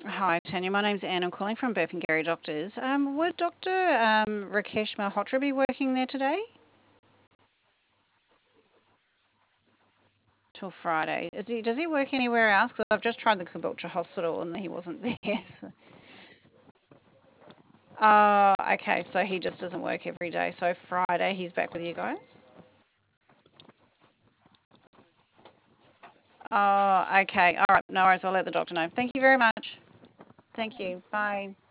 Hi, Tanya. My name's Anne. I'm calling from Burp and Gary Doctors. Would Dr. Rakesh Malhotra be working there today till Friday? Does he work anywhere else? 'Cause I've just tried the Caboolture Hospital and he wasn't there. Oh, okay. So he just doesn't work every day. So Friday he's back with you guys. Oh, okay. All right. No worries. I'll let the doctor know. Thank you very much. Thank you. Bye.